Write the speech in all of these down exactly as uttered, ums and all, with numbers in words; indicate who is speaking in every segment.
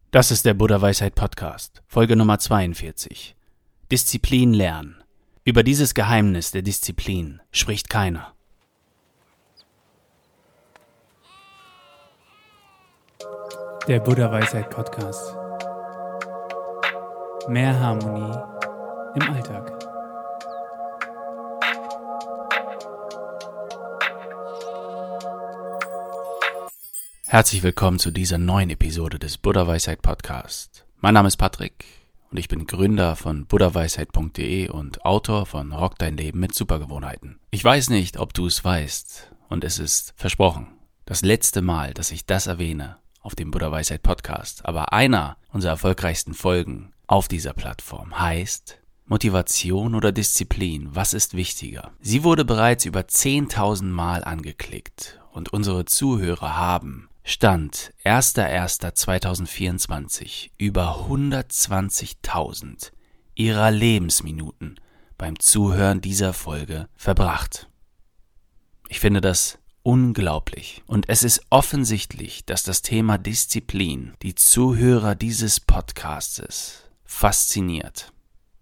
Speaker 1: Das ist der Buddha Weisheit Podcast, Folge Nummer zweiundvierzig. Disziplin lernen. Über dieses Geheimnis der Disziplin spricht keiner.
Speaker 2: Der Buddha Weisheit Podcast. Mehr Harmonie im Alltag.
Speaker 1: Herzlich willkommen zu dieser neuen Episode des Buddha Weisheit Podcast. Mein Name ist Patrick und ich bin Gründer von buddha weisheit punkt de und Autor von Rock dein Leben mit Supergewohnheiten. Ich weiß nicht, ob du es weißt, und es ist versprochen, das letzte Mal, dass ich das erwähne auf dem Buddha Weisheit Podcast, aber einer unserer erfolgreichsten Folgen auf dieser Plattform heißt Motivation oder Disziplin, was ist wichtiger? Sie wurde bereits über zehntausend Mal angeklickt und unsere Zuhörer haben Stand erster erster zweitausendvierundzwanzig über hundertzwanzigtausend ihrer Lebensminuten beim Zuhören dieser Folge verbracht. Ich finde das unglaublich und es ist offensichtlich, dass das Thema Disziplin die Zuhörer dieses Podcastes fasziniert.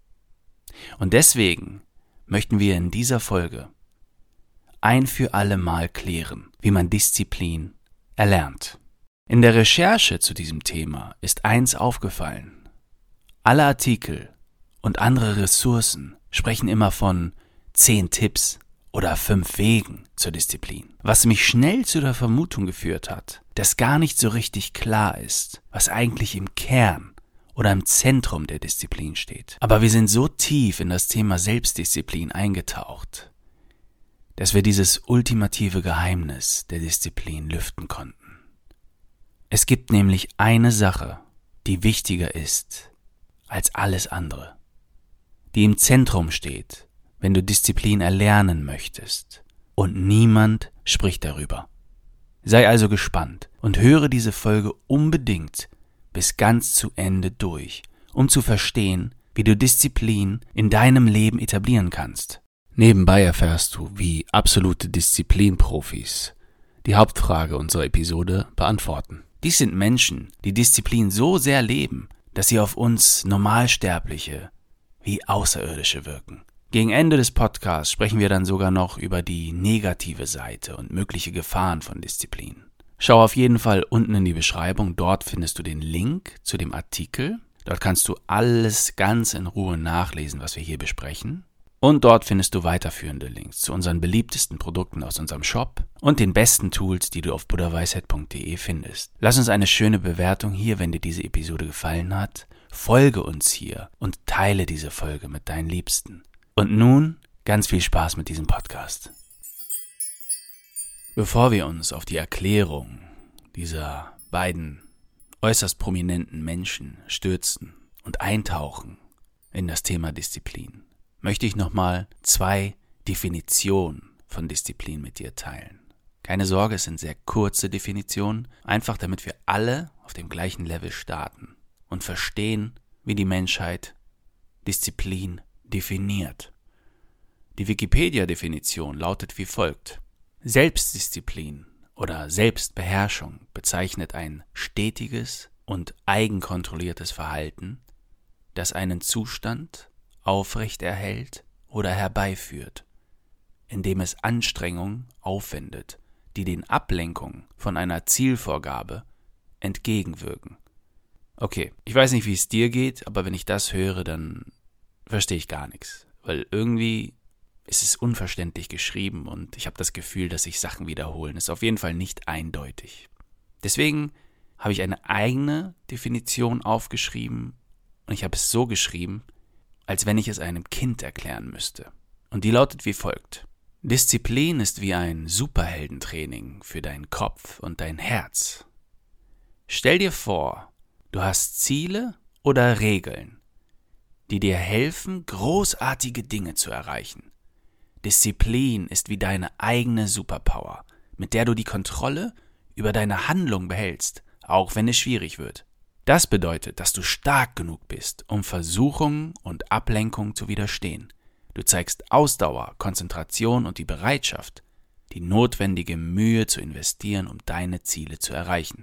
Speaker 1: Und deswegen möchten wir in dieser Folge ein für alle Mal klären, wie man Disziplin erlernt. In der Recherche zu diesem Thema ist eins aufgefallen. Alle Artikel und andere Ressourcen sprechen immer von zehn Tipps oder fünf Wegen zur Disziplin, was mich schnell zu der Vermutung geführt hat, dass gar nicht so richtig klar ist, was eigentlich im Kern oder im Zentrum der Disziplin steht. Aber wir sind so tief in das Thema Selbstdisziplin eingetaucht, dass wir dieses ultimative Geheimnis der Disziplin lüften konnten. Es gibt nämlich eine Sache, die wichtiger ist als alles andere, die im Zentrum steht, wenn du Disziplin erlernen möchtest, und niemand spricht darüber. Sei also gespannt und höre diese Folge unbedingt bis ganz zu Ende durch, um zu verstehen, wie du Disziplin in deinem Leben etablieren kannst. Nebenbei erfährst du, wie absolute Disziplinprofis die Hauptfrage unserer Episode beantworten. Dies sind Menschen, die Disziplin so sehr leben, dass sie auf uns Normalsterbliche wie Außerirdische wirken. Gegen Ende des Podcasts sprechen wir dann sogar noch über die negative Seite und mögliche Gefahren von Disziplin. Schau auf jeden Fall unten in die Beschreibung, dort findest du den Link zu dem Artikel. Dort kannst du alles ganz in Ruhe nachlesen, was wir hier besprechen. Und dort findest du weiterführende Links zu unseren beliebtesten Produkten aus unserem Shop und den besten Tools, die du auf buddha weisheit punkt de findest. Lass uns eine schöne Bewertung hier, wenn dir diese Episode gefallen hat. Folge uns hier und teile diese Folge mit deinen Liebsten. Und nun ganz viel Spaß mit diesem Podcast. Bevor wir uns auf die Erklärung dieser beiden äußerst prominenten Menschen stürzen und eintauchen in das Thema Disziplin, möchte ich nochmal zwei Definitionen von Disziplin mit dir teilen. Keine Sorge, es sind sehr kurze Definitionen, einfach damit wir alle auf dem gleichen Level starten und verstehen, wie die Menschheit Disziplin definiert. Die Wikipedia-Definition lautet wie folgt: Selbstdisziplin oder Selbstbeherrschung bezeichnet ein stetiges und eigenkontrolliertes Verhalten, das einen Zustand aufrechterhält oder herbeiführt, indem es Anstrengungen aufwendet, die den Ablenkungen von einer Zielvorgabe entgegenwirken. Okay, ich weiß nicht, wie es dir geht, aber wenn ich das höre, dann verstehe ich gar nichts, weil irgendwie ist es unverständlich geschrieben und ich habe das Gefühl, dass sich Sachen wiederholen. Ist auf jeden Fall nicht eindeutig. Deswegen habe ich eine eigene Definition aufgeschrieben und ich habe es so geschrieben, als wenn ich es einem Kind erklären müsste. Und die lautet wie folgt: Disziplin ist wie ein Superheldentraining für deinen Kopf und dein Herz. Stell dir vor, du hast Ziele oder Regeln, die dir helfen, großartige Dinge zu erreichen. Disziplin ist wie deine eigene Superpower, mit der du die Kontrolle über deine Handlung behältst, auch wenn es schwierig wird. Das bedeutet, dass du stark genug bist, um Versuchungen und Ablenkungen zu widerstehen. Du zeigst Ausdauer, Konzentration und die Bereitschaft, die notwendige Mühe zu investieren, um deine Ziele zu erreichen.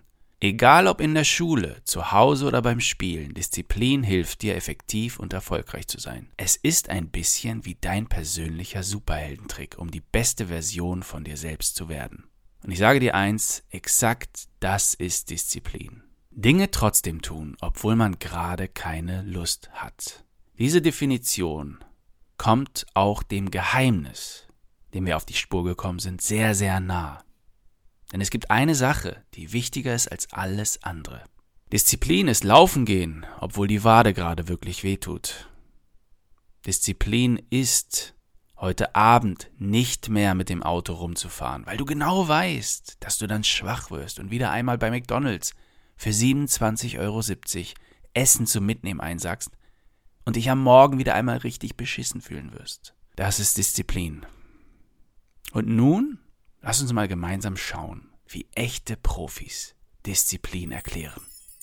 Speaker 1: Egal ob in der Schule, zu Hause oder beim Spielen, Disziplin hilft dir, effektiv und erfolgreich zu sein. Es ist ein bisschen wie dein persönlicher Superheldentrick, um die beste Version von dir selbst zu werden. Und ich sage dir eins, exakt das ist Disziplin. Dinge trotzdem tun, obwohl man gerade keine Lust hat. Diese Definition kommt auch dem Geheimnis, dem wir auf die Spur gekommen sind, sehr, sehr nah. Denn es gibt eine Sache, die wichtiger ist als alles andere. Disziplin ist Laufen gehen, obwohl die Wade gerade wirklich wehtut. Disziplin ist, heute Abend nicht mehr mit dem Auto rumzufahren, weil du genau weißt, dass du dann schwach wirst und wieder einmal bei McDonald's für siebenundzwanzig Euro siebzig Essen zum Mitnehmen einsackst und dich am Morgen wieder einmal richtig beschissen fühlen wirst. Das ist Disziplin. Und nun, lass uns mal gemeinsam schauen, wie echte Profis Disziplin erklären.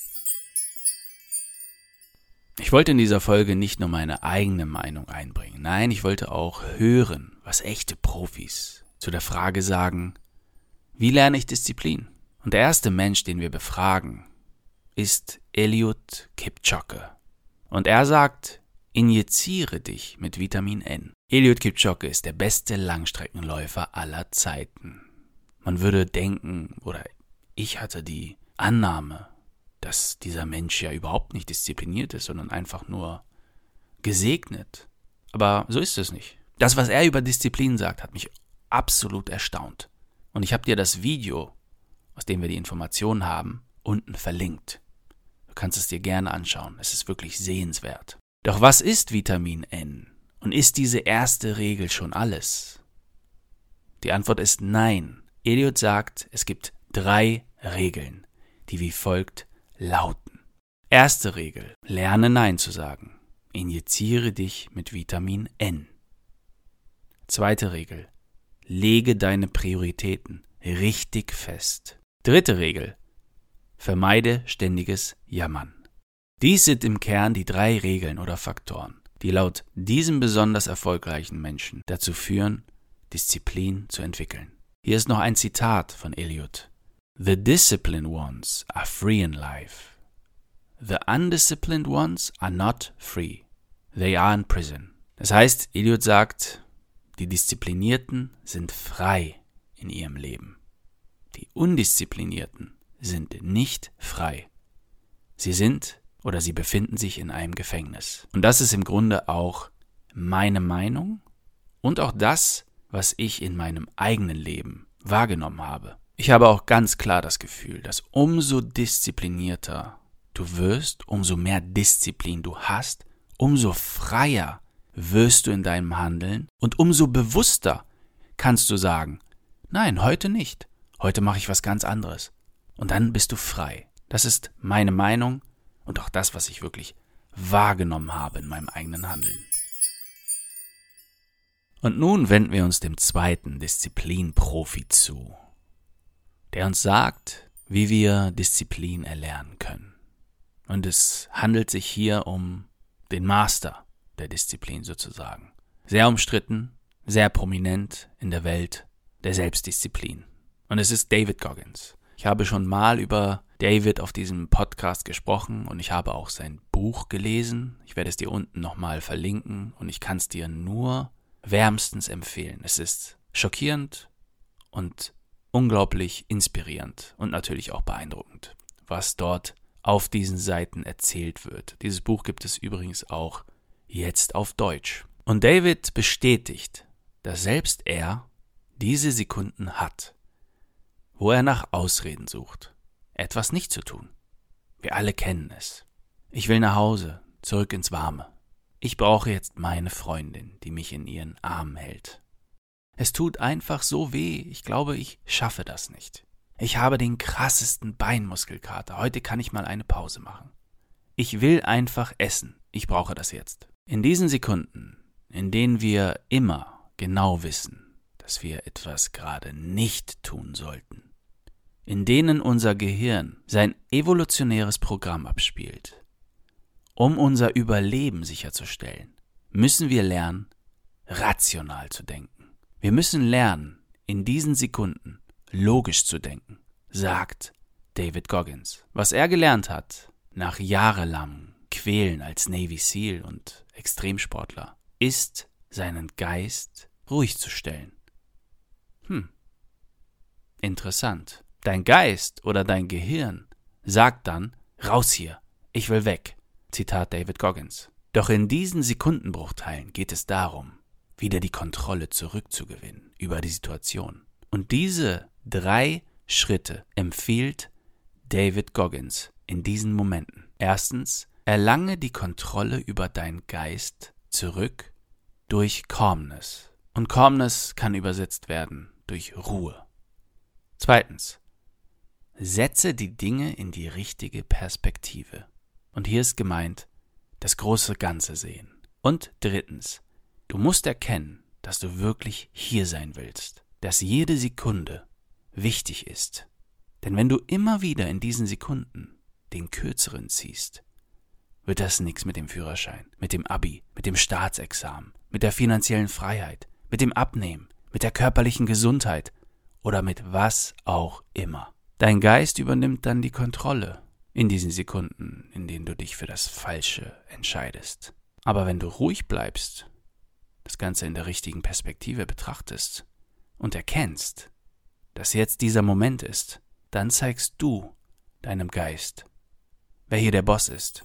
Speaker 1: Ich wollte in dieser Folge nicht nur meine eigene Meinung einbringen. Nein, ich wollte auch hören, was echte Profis zu der Frage sagen, wie lerne ich Disziplin? Und der erste Mensch, den wir befragen, ist Eliud Kipchoge. Und er sagt, injiziere dich mit Vitamin N. Eliud Kipchoge ist der beste Langstreckenläufer aller Zeiten. Man würde denken, oder ich hatte die Annahme, dass dieser Mensch ja überhaupt nicht diszipliniert ist, sondern einfach nur gesegnet. Aber so ist es nicht. Das, was er über Disziplin sagt, hat mich absolut erstaunt. Und ich habe dir das Video, aus dem wir die Informationen haben, unten verlinkt. Du kannst es dir gerne anschauen. Es ist wirklich sehenswert. Doch was ist Vitamin N? Und ist diese erste Regel schon alles? Die Antwort ist nein. Eliud sagt, es gibt drei Regeln, die wie folgt lauten. Erste Regel, lerne Nein zu sagen. Injiziere dich mit Vitamin N. Zweite Regel, lege deine Prioritäten richtig fest. Dritte Regel, vermeide ständiges Jammern. Dies sind im Kern die drei Regeln oder Faktoren, die laut diesem besonders erfolgreichen Menschen dazu führen, Disziplin zu entwickeln. Hier ist noch ein Zitat von Eliud. The disciplined ones are free in life. The undisciplined ones are not free. They are in prison. Das heißt, Eliud sagt, die Disziplinierten sind frei in ihrem Leben. Die Undisziplinierten sind nicht frei. Sie sind oder sie befinden sich in einem Gefängnis. Und das ist im Grunde auch meine Meinung und auch das, was ich in meinem eigenen Leben wahrgenommen habe. Ich habe auch ganz klar das Gefühl, dass umso disziplinierter du wirst, umso mehr Disziplin du hast, umso freier wirst du in deinem Handeln und umso bewusster kannst du sagen, nein, heute nicht, heute mache ich was ganz anderes. Und dann bist du frei. Das ist meine Meinung und auch das, was ich wirklich wahrgenommen habe in meinem eigenen Handeln. Und nun wenden wir uns dem zweiten Disziplinprofi zu, der uns sagt, wie wir Disziplin erlernen können. Und es handelt sich hier um den Master der Disziplin sozusagen. Sehr umstritten, sehr prominent in der Welt der Selbstdisziplin. Und es ist David Goggins. Ich habe schon mal über David auf diesem Podcast gesprochen und ich habe auch sein Buch gelesen. Ich werde es dir unten nochmal verlinken und ich kann es dir nur wärmstens empfehlen. Es ist schockierend und unglaublich inspirierend und natürlich auch beeindruckend, was dort auf diesen Seiten erzählt wird. Dieses Buch gibt es übrigens auch jetzt auf Deutsch. Und David bestätigt, dass selbst er diese Sekunden hat, wo er nach Ausreden sucht, etwas nicht zu tun. Wir alle kennen es. Ich will nach Hause, zurück ins Warme. Ich brauche jetzt meine Freundin, die mich in ihren Armen hält. Es tut einfach so weh, ich glaube, ich schaffe das nicht. Ich habe den krassesten Beinmuskelkater, heute kann ich mal eine Pause machen. Ich will einfach essen, ich brauche das jetzt. In diesen Sekunden, in denen wir immer genau wissen, dass wir etwas gerade nicht tun sollten, in denen unser Gehirn sein evolutionäres Programm abspielt, um unser Überleben sicherzustellen, müssen wir lernen, rational zu denken. Wir müssen lernen, in diesen Sekunden logisch zu denken. Sagt David Goggins. Was er gelernt hat, nach jahrelangem Quälen als Navy SEAL und Extremsportler, ist, seinen Geist ruhig zu stellen. Hm, interessant. Dein Geist oder dein Gehirn sagt dann, raus hier, ich will weg. Zitat David Goggins. Doch in diesen Sekundenbruchteilen geht es darum, wieder die Kontrolle zurückzugewinnen über die Situation. Und diese drei Schritte empfiehlt David Goggins in diesen Momenten. Erstens, erlange die Kontrolle über deinen Geist zurück durch Calmness. Und Calmness kann übersetzt werden durch Ruhe. Zweitens, setze die Dinge in die richtige Perspektive. Und hier ist gemeint, das große Ganze sehen. Und drittens, du musst erkennen, dass du wirklich hier sein willst, dass jede Sekunde wichtig ist. Denn wenn du immer wieder in diesen Sekunden den kürzeren ziehst, wird das nichts mit dem Führerschein, mit dem Abi, mit dem Staatsexamen, mit der finanziellen Freiheit, mit dem Abnehmen, mit der körperlichen Gesundheit oder mit was auch immer. Dein Geist übernimmt dann die Kontrolle in diesen Sekunden, in denen du dich für das Falsche entscheidest. Aber wenn du ruhig bleibst, das Ganze in der richtigen Perspektive betrachtest und erkennst, dass jetzt dieser Moment ist, dann zeigst du deinem Geist, wer hier der Boss ist.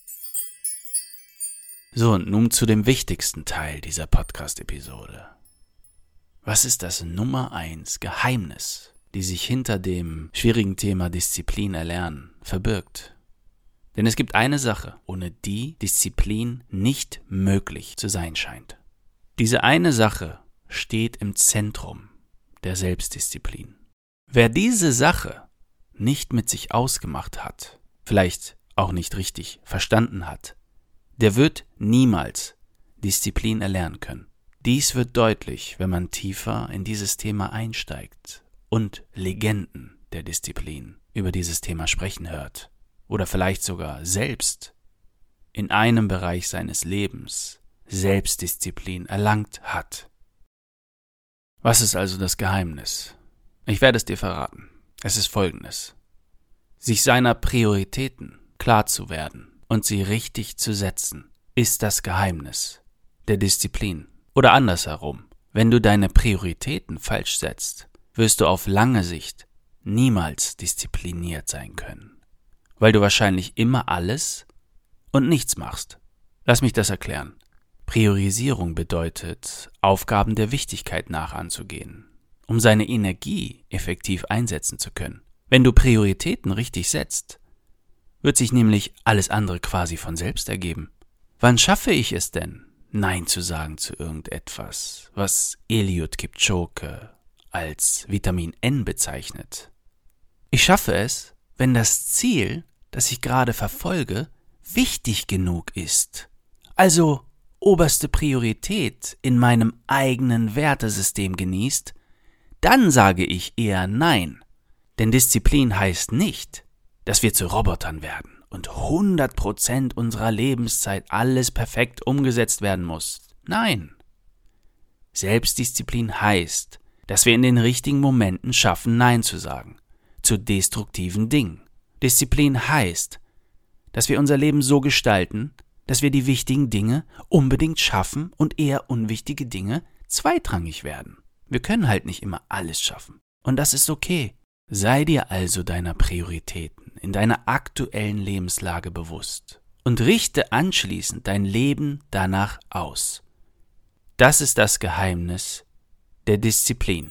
Speaker 1: So, und nun zu dem wichtigsten Teil dieser Podcast-Episode. Was ist das Nummer eins Geheimnis, die sich hinter dem schwierigen Thema Disziplin erlernen verbirgt? Denn es gibt eine Sache, ohne die Disziplin nicht möglich zu sein scheint. Diese eine Sache steht im Zentrum der Selbstdisziplin. Wer diese Sache nicht mit sich ausgemacht hat, vielleicht auch nicht richtig verstanden hat, der wird niemals Disziplin erlernen können. Dies wird deutlich, wenn man tiefer in dieses Thema einsteigt und Legenden der Disziplin über dieses Thema sprechen hört oder vielleicht sogar selbst in einem Bereich seines Lebens Selbstdisziplin erlangt hat. Was ist also das Geheimnis? Ich werde es dir verraten. Es ist folgendes: Sich seiner Prioritäten klar zu werden und sie richtig zu setzen, ist das Geheimnis der Disziplin. Oder andersherum, wenn du deine Prioritäten falsch setzt, wirst du auf lange Sicht niemals diszipliniert sein können, weil du wahrscheinlich immer alles und nichts machst. Lass mich das erklären. Priorisierung bedeutet, Aufgaben der Wichtigkeit nach anzugehen, um seine Energie effektiv einsetzen zu können. Wenn du Prioritäten richtig setzt, wird sich nämlich alles andere quasi von selbst ergeben. Wann schaffe ich es denn, Nein zu sagen zu irgendetwas, was Eliud Kipchoge als Vitamin N bezeichnet? Ich schaffe es, wenn das Ziel, das ich gerade verfolge, wichtig genug ist. Also oberste Priorität in meinem eigenen Wertesystem genießt, dann sage ich eher Nein. Denn Disziplin heißt nicht, dass wir zu Robotern werden und hundert Prozent unserer Lebenszeit alles perfekt umgesetzt werden muss. Nein. Selbstdisziplin heißt, dass wir in den richtigen Momenten schaffen, Nein zu sagen, zu destruktiven Dingen. Disziplin heißt, dass wir unser Leben so gestalten, dass wir die wichtigen Dinge unbedingt schaffen und eher unwichtige Dinge zweitrangig werden. Wir können halt nicht immer alles schaffen. Und das ist okay. Sei dir also deiner Prioritäten in deiner aktuellen Lebenslage bewusst und richte anschließend dein Leben danach aus. Das ist das Geheimnis der Disziplin.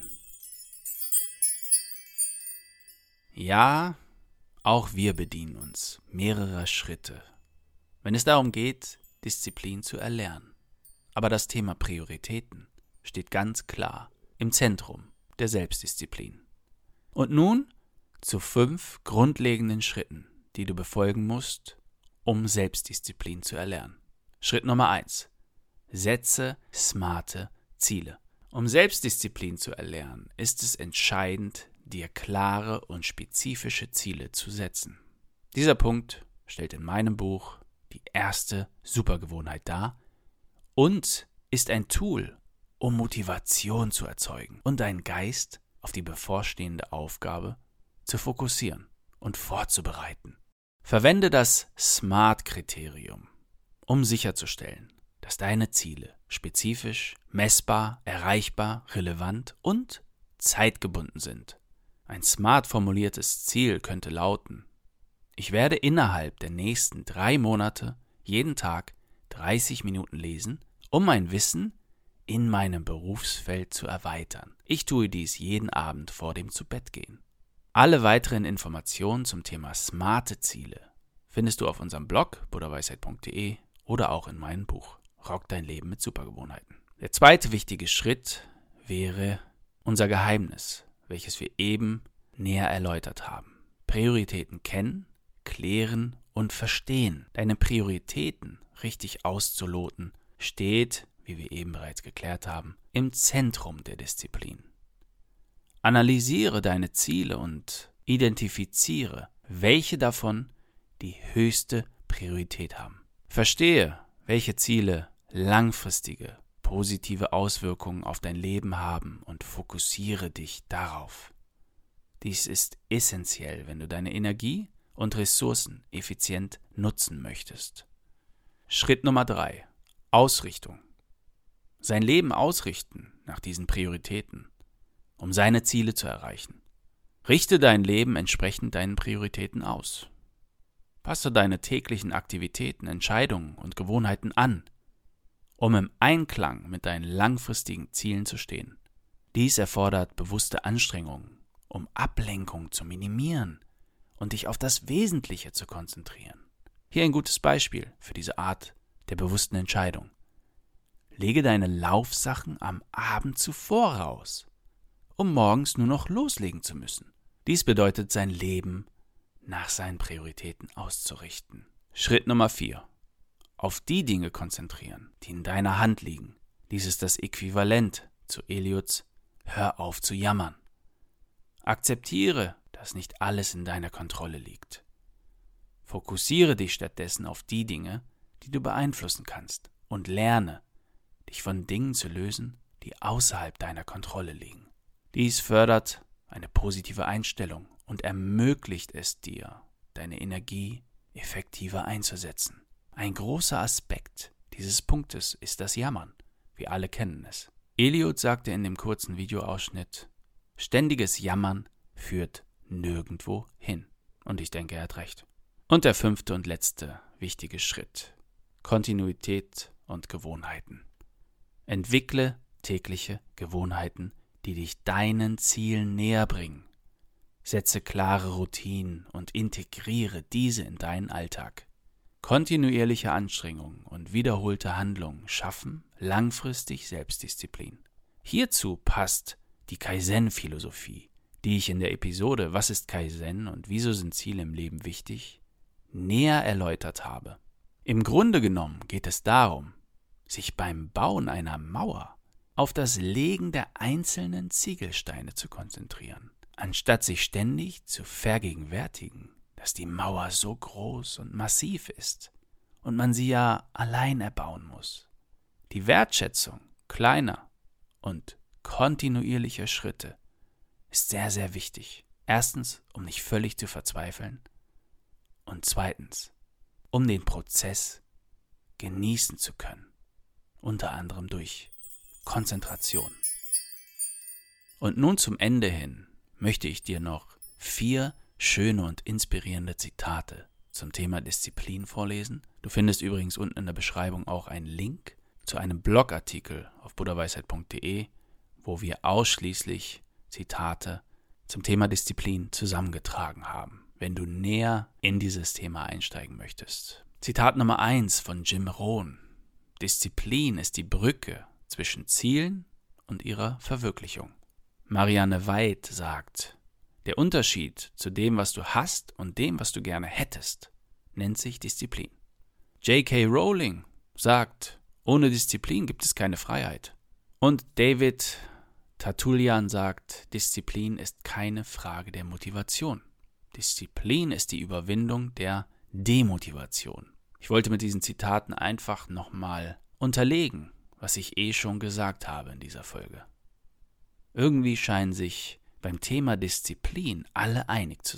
Speaker 1: Ja, auch wir bedienen uns mehrerer Schritte, wenn es darum geht, Disziplin zu erlernen. Aber das Thema Prioritäten steht ganz klar im Zentrum der Selbstdisziplin. Und nun zu fünf grundlegenden Schritten, die du befolgen musst, um Selbstdisziplin zu erlernen. Schritt Nummer eins. Setze smarte Ziele. Um Selbstdisziplin zu erlernen, ist es entscheidend, dir klare und spezifische Ziele zu setzen. Dieser Punkt stellt in meinem Buch die erste Supergewohnheit dar und ist ein Tool, um Motivation zu erzeugen und deinen Geist auf die bevorstehende Aufgabe zu fokussieren und vorzubereiten. Verwende das SMART-Kriterium, um sicherzustellen, dass deine Ziele spezifisch, messbar, erreichbar, relevant und zeitgebunden sind. Ein smart formuliertes Ziel könnte lauten: Ich werde innerhalb der nächsten drei Monate jeden Tag dreißig Minuten lesen, um mein Wissen in meinem Berufsfeld zu erweitern. Ich tue dies jeden Abend vor dem Zubettgehen. Alle weiteren Informationen zum Thema smarte Ziele findest du auf unserem Blog buddhaweisheit punkt de oder auch in meinem Buch Rock dein Leben mit Supergewohnheiten. Der zweite wichtige Schritt wäre unser Geheimnis, welches wir eben näher erläutert haben. Prioritäten kennen, klären und verstehen. Deine Prioritäten richtig auszuloten steht, wie wir eben bereits geklärt haben, im Zentrum der Disziplin. Analysiere deine Ziele und identifiziere, welche davon die höchste Priorität haben. Verstehe, welche Ziele langfristige, positive Auswirkungen auf dein Leben haben und fokussiere dich darauf. Dies ist essentiell, wenn du deine Energie und Ressourcen effizient nutzen möchtest. Schritt Nummer drei. Ausrichtung. Sein Leben ausrichten nach diesen Prioritäten, um seine Ziele zu erreichen. Richte dein Leben entsprechend deinen Prioritäten aus. Passe deine täglichen Aktivitäten, Entscheidungen und Gewohnheiten an, um im Einklang mit deinen langfristigen Zielen zu stehen. Dies erfordert bewusste Anstrengungen, um Ablenkung zu minimieren und dich auf das Wesentliche zu konzentrieren. Hier ein gutes Beispiel für diese Art der bewussten Entscheidung. Lege deine Laufsachen am Abend zuvor raus, um morgens nur noch loslegen zu müssen. Dies bedeutet, sein Leben nach seinen Prioritäten auszurichten. Schritt Nummer vier. Auf die Dinge konzentrieren, die in deiner Hand liegen. Dies ist das Äquivalent zu Eliots Hör auf zu jammern. Akzeptiere, dass nicht alles in deiner Kontrolle liegt. Fokussiere dich stattdessen auf die Dinge, die du beeinflussen kannst, und lerne, dich von Dingen zu lösen, die außerhalb deiner Kontrolle liegen. Dies fördert eine positive Einstellung und ermöglicht es dir, deine Energie effektiver einzusetzen. Ein großer Aspekt dieses Punktes ist das Jammern. Wir alle kennen es. Eliot sagte in dem kurzen Videoausschnitt: Ständiges Jammern führt nirgendwo hin. Und ich denke, er hat recht. Und der fünfte und letzte wichtige Schritt: Kontinuität und Gewohnheiten. Entwickle tägliche Gewohnheiten, die dich deinen Zielen näher bringen. Setze klare Routinen und integriere diese in deinen Alltag. Kontinuierliche Anstrengungen und wiederholte Handlungen schaffen langfristig Selbstdisziplin. Hierzu passt die Kaizen-Philosophie, die ich in der Episode Was ist Kaizen und wieso sind Ziele im Leben wichtig? Näher erläutert habe. Im Grunde genommen geht es darum, sich beim Bauen einer Mauer auf das Legen der einzelnen Ziegelsteine zu konzentrieren, anstatt sich ständig zu vergegenwärtigen, dass die Mauer so groß und massiv ist und man sie ja allein erbauen muss. Die Wertschätzung kleiner und kontinuierlicher Schritte ist sehr, sehr wichtig. Erstens, um nicht völlig zu verzweifeln, und zweitens, um den Prozess genießen zu können, unter anderem durch Konzentration. Und nun zum Ende hin möchte ich dir noch vier schöne und inspirierende Zitate zum Thema Disziplin vorlesen. Du findest übrigens unten in der Beschreibung auch einen Link zu einem Blogartikel auf buddhaweisheit punkt de, wo wir ausschließlich Zitate zum Thema Disziplin zusammengetragen haben, wenn du näher in dieses Thema einsteigen möchtest. Zitat Nummer eins von Jim Rohn: Disziplin ist die Brücke zwischen Zielen und ihrer Verwirklichung. Marianne Weid sagt: Der Unterschied zu dem, was du hast und dem, was du gerne hättest, nennt sich Disziplin. J K Rowling sagt: Ohne Disziplin gibt es keine Freiheit. Und David Tertullian sagt: Disziplin ist keine Frage der Motivation. Disziplin ist die Überwindung der Demotivation. Ich wollte mit diesen Zitaten einfach nochmal unterlegen, was ich eh schon gesagt habe in dieser Folge. Irgendwie scheinen sich beim Thema Disziplin alle einig zu sein.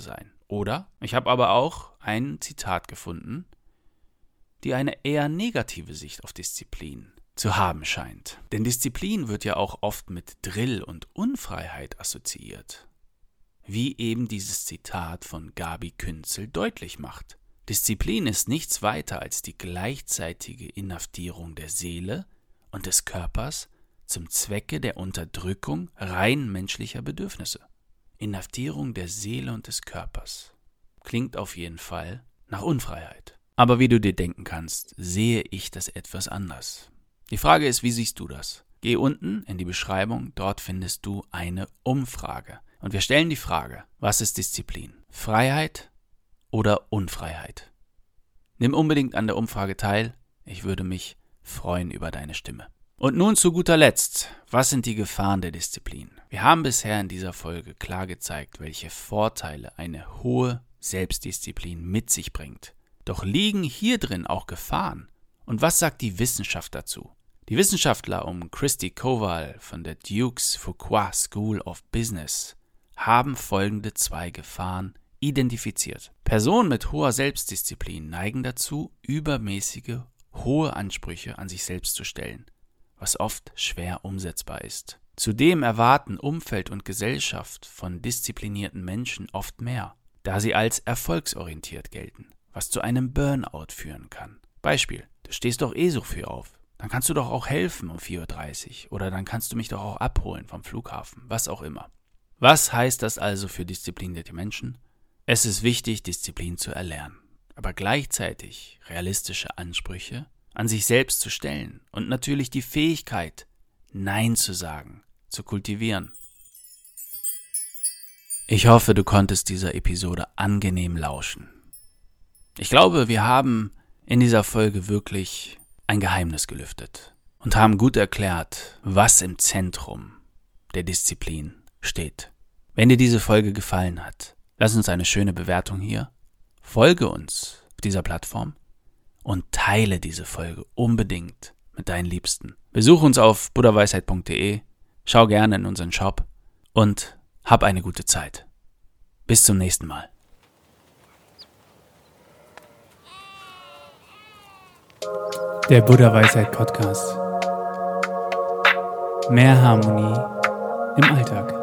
Speaker 1: Oder ich habe aber auch ein Zitat gefunden, die eine eher negative Sicht auf Disziplin zu haben scheint. Denn Disziplin wird ja auch oft mit Drill und Unfreiheit assoziiert. Wie eben dieses Zitat von Gabi Künzel deutlich macht. Disziplin ist nichts weiter als die gleichzeitige Inhaftierung der Seele und des Körpers zum Zwecke der Unterdrückung rein menschlicher Bedürfnisse. Inhaftierung der Seele und des Körpers. Klingt auf jeden Fall nach Unfreiheit. Aber wie du dir denken kannst, sehe ich das etwas anders. Die Frage ist, wie siehst du das? Geh unten in die Beschreibung, dort findest du eine Umfrage. Und wir stellen die Frage, was ist Disziplin? Freiheit oder Unfreiheit? Nimm unbedingt an der Umfrage teil, ich würde mich freuen über deine Stimme. Und nun zu guter Letzt, was sind die Gefahren der Disziplin? Wir haben bisher in dieser Folge klar gezeigt, welche Vorteile eine hohe Selbstdisziplin mit sich bringt. Doch liegen hier drin auch Gefahren? Und was sagt die Wissenschaft dazu? Die Wissenschaftler um Christy Kowal von der Duke's Fuqua School of Business haben folgende zwei Gefahren identifiziert. Personen mit hoher Selbstdisziplin neigen dazu, übermäßige, hohe Ansprüche an sich selbst zu stellen, was oft schwer umsetzbar ist. Zudem erwarten Umfeld und Gesellschaft von disziplinierten Menschen oft mehr, da sie als erfolgsorientiert gelten, was zu einem Burnout führen kann. Beispiel, du stehst doch eh so früh auf, dann kannst du doch auch helfen um vier Uhr dreißig oder dann kannst du mich doch auch abholen vom Flughafen, was auch immer. Was heißt das also für disziplinierte Menschen? Es ist wichtig, Disziplin zu erlernen, aber gleichzeitig realistische Ansprüche an sich selbst zu stellen und natürlich die Fähigkeit, Nein zu sagen, zu kultivieren. Ich hoffe, du konntest dieser Episode angenehm lauschen. Ich glaube, wir haben in dieser Folge wirklich ein Geheimnis gelüftet und haben gut erklärt, was im Zentrum der Disziplin steht. Wenn dir diese Folge gefallen hat, lass uns eine schöne Bewertung hier, folge uns auf dieser Plattform und teile diese Folge unbedingt mit deinen Liebsten. Besuch uns auf buddhaweisheit punkt de, schau gerne in unseren Shop und hab eine gute Zeit. Bis zum nächsten Mal.
Speaker 2: Der Buddha Weisheit Podcast. Mehr Harmonie im Alltag.